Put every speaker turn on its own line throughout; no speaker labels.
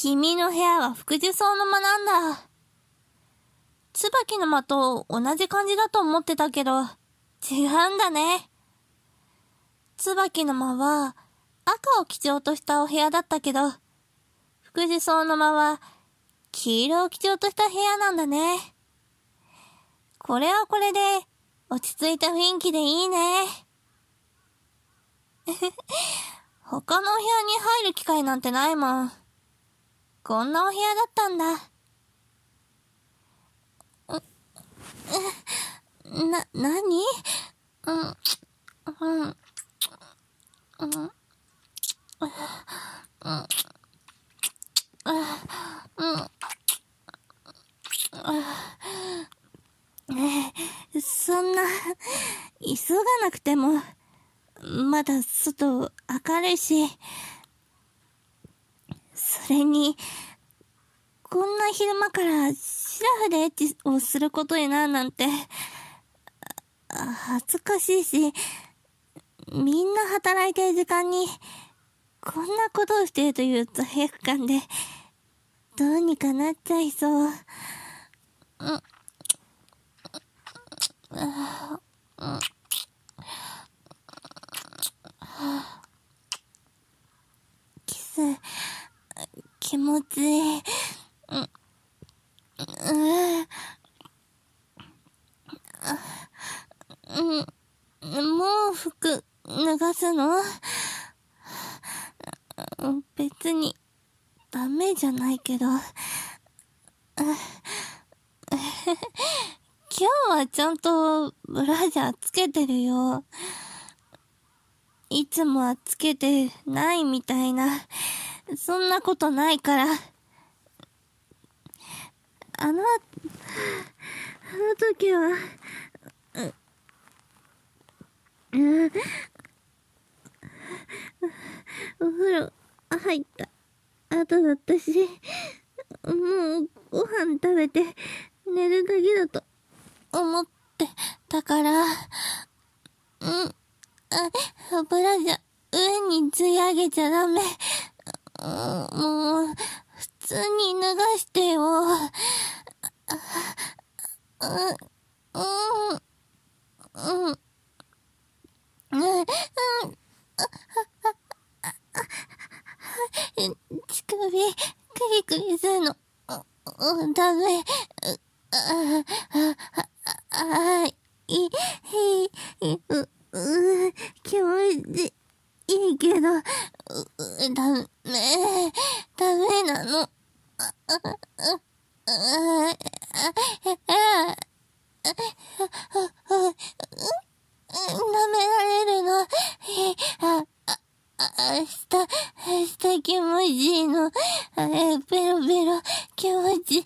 君の部屋は福寿草の間なんだ。椿の間と同じ感じだと思ってたけど、違うんだね。椿の間は赤を基調としたお部屋だったけど、福寿草の間は黄色を基調とした部屋なんだね。これはこれで落ち着いた雰囲気でいいね。他のお部屋に入る機会なんてないもん。こんなお部屋だったんだ。なに？そんな、急がなくても、まだ外明るいし、それに、こんな昼間からシラフでエッチをすることになるなんて、恥ずかしいし、みんな働いてる時間に、こんなことをしているという罪悪感で、どうにかなっちゃいそう。キス、気持ちいい。もう服脱がすの？別にダメじゃないけど。今日はちゃんとブラジャーつけてるよ。いつもはつけてないみたいな。そんなことないから。あの時は、お風呂入った後だったし、もうご飯食べて寝るだけだと思ってたから、ブラジャー上に吊り上げちゃダメ。もう、普通に脱がしてよ。乳首、クリクリするの。ダメ。気持ちいいけど、ダメなの。舐められるの。下気持ちいいの。ペロペロ気持ちいい。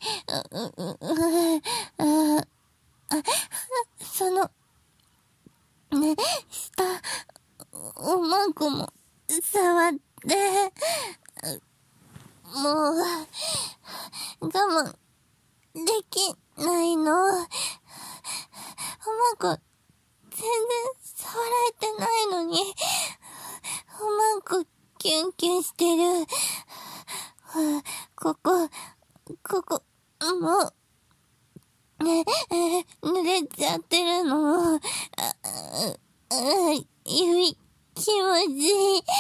その、ね、下、おまんこも触って、もう、我慢できないの。おまんこ、全然触られてないのに、おまんこキュンキュンしてる。ここ、もう、濡れちゃってるの。指、気持ちいい。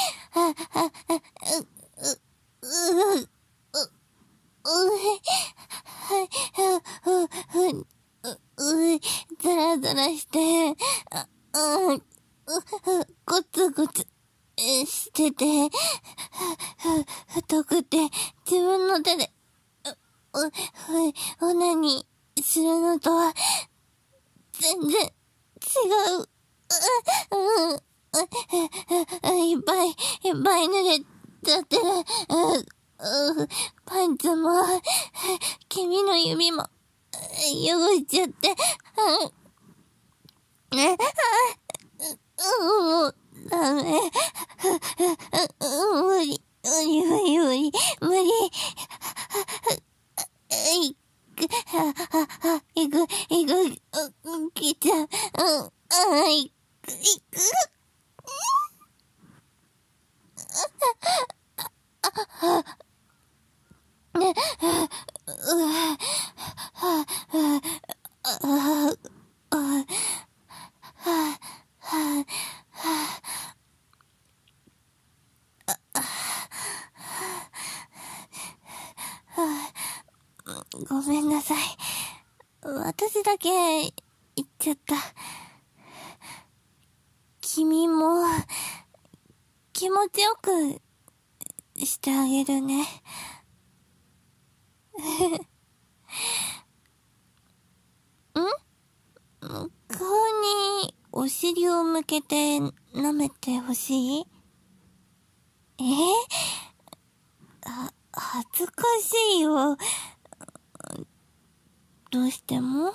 ザラザラして、ゴツゴツしてて、太くて、自分の手で、オナニーするのとは、全然違う。いっぱい濡れちゃってる。パンツも、君の指も、汚れちゃって、もう、ダメ。無理。来ちゃう。 ごめんなさい。私だけ言っちゃった。君も気持ちよくしてあげるね。顔にお尻を向けて舐めてほしい？恥ずかしいよ。どうしても？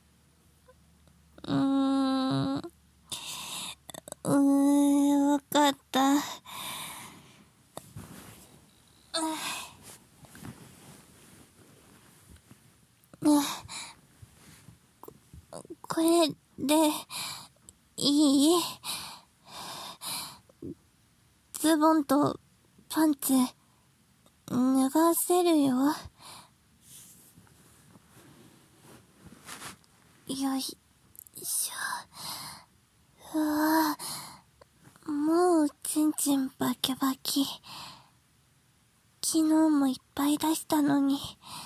わかった。これで、いい？ズボンとパンツ、脱がせるよ。よいしょ。うわぁ、もうちんちんバキバキ。昨日もいっぱい出したのに。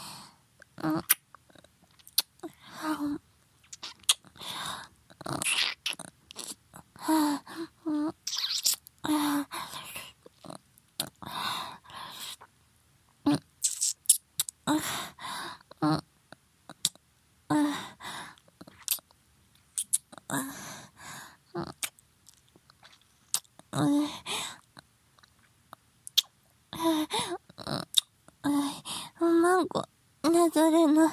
マンコ、なぞるの。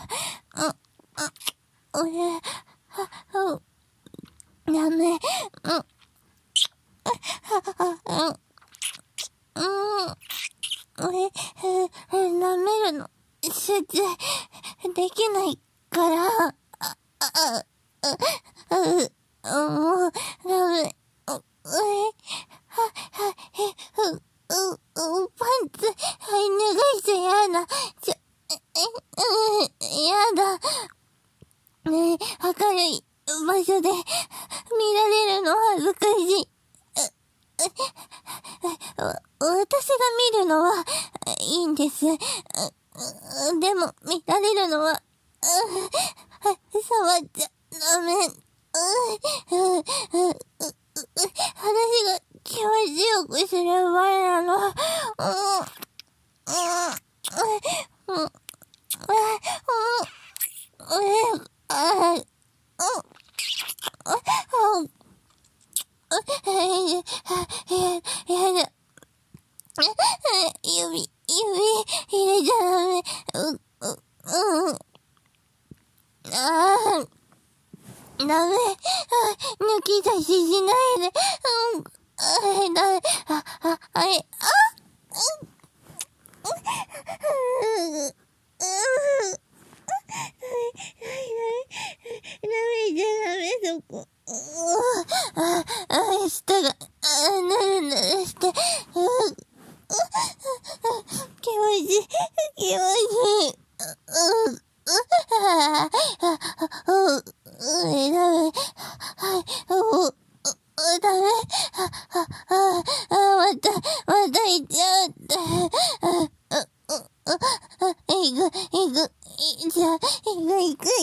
ダメ。舐めるの、集中できないから。もう、ダメ。パンツ、脱がしちゃやだ。やだ。ねえ、明るい場所で見られるの恥ずかしい。私が見るのはいいんです。でも、見られるのは、触っちゃダメ。話が気持ちよくする前なの。やだ。指入れちゃダメ。ダメ。抜き出ししないで。ダメ。あれ、ダメじゃダメ、そこ。舌が、ぬるぬるして、気持ちいい、気持ちいい。ダメ。ダメ。また行っちゃうって。じゃあ、行く。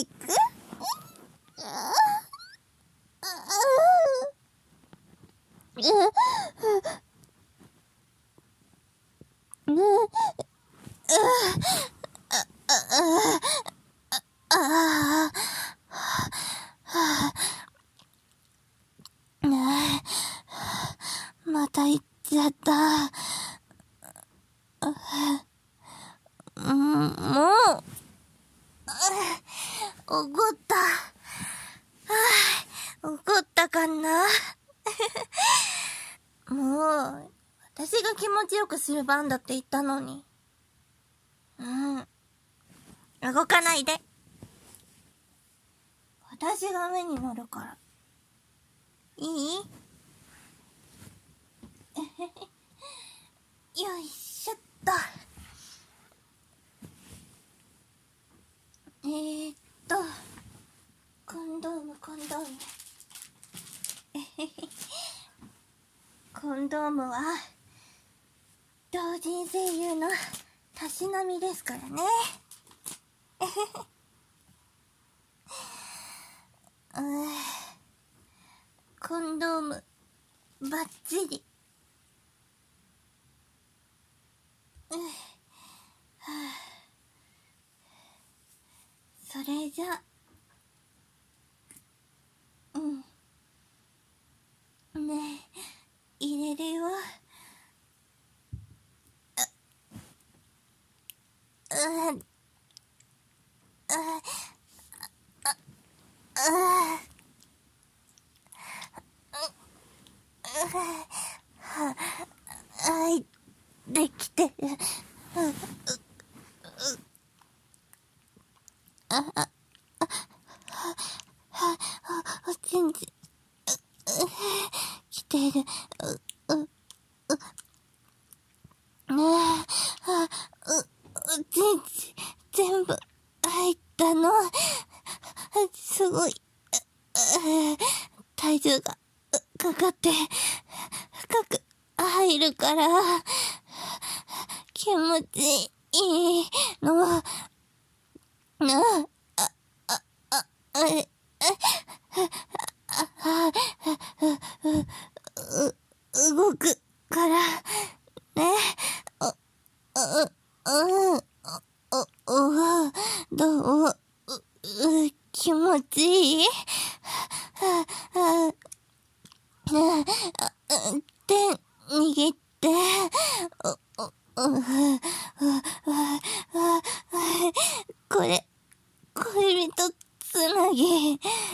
また行っちゃった。もう、怒った。怒ったかな。もう、私が気持ちよくする番だって言ったのに。動かないで。私が上に乗るから。いい？よいしょっと。コンドーム。コンドームは、同人声優のたしなみですからね。 コンドームバッチリ。それじゃねえ、入れるよ。はい、できてる。おちんち来てる。おちんち全部入ったの。すごい体重がかかって深く入るから気持ちいいの。動くからね。どう気持ちいい？手握ってこれ恋人つなぎ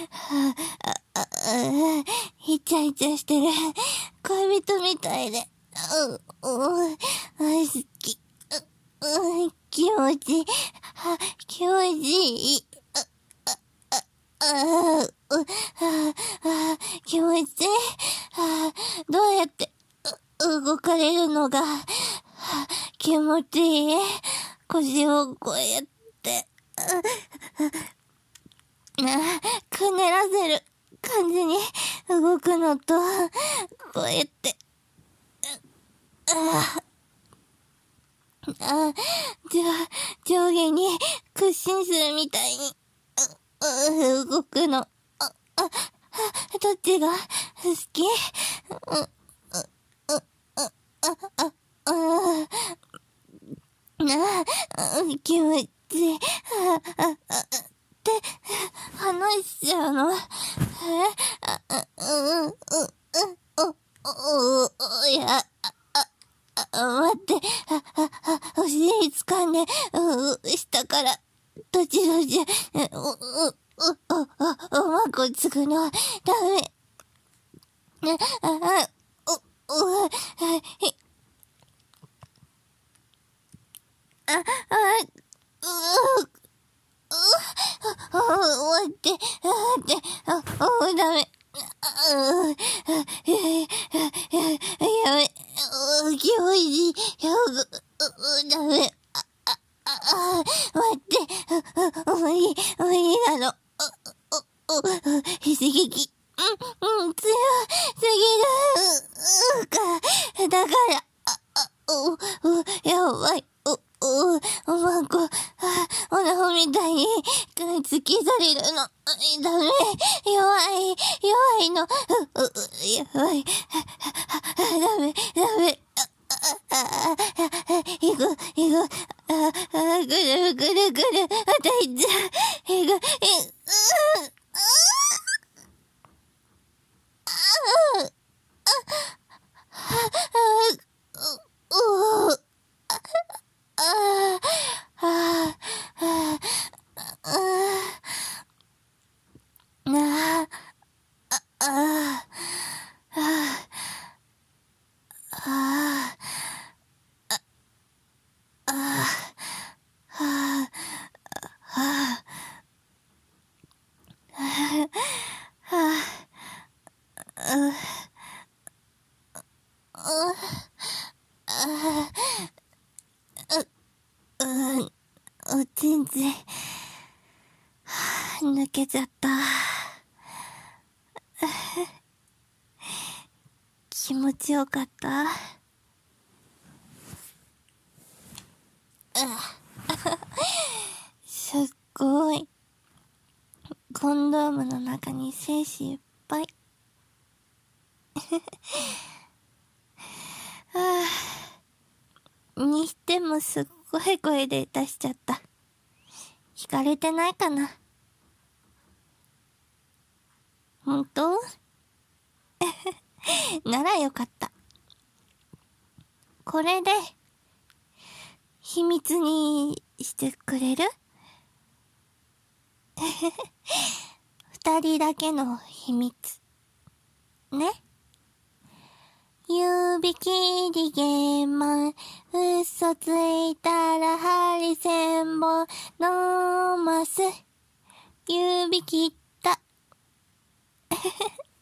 イチャイチャしてる恋人みたいで好き。気持ちいい。気持ちいい。気持ちいい。どうやって動かれるのが気持ちいい？腰をこうやってくねらせる感じに動くのと、こうやって上下に屈伸するみたいに動くの。どっちが好き？気持ちいい。って話しちゃうの？いや、待って、お尻掴んで、下から、どちどち、おまこつくの、ダメ。待って、ダメ。やめ、気持ちいい。ダメ。待って、無理なの。刺激。強すぎるだから、やばい。おまんこ、おなほみたいに、突きされるの。ダメ。弱いの。やばい。ダメ。行く。ぐる。あたいちゃん。行く。おちんち抜けちゃった。気持ちよかった。正すっごい。コンドームの中に精子いっぱい。はぁ。にしてもすっごい声で出しちゃった。惹かれてないかな。ほんと？ならよかった。これで、秘密にしてくれる？二人だけの秘密。ね。指切り玄米、嘘ついたら針千本のます。指切った。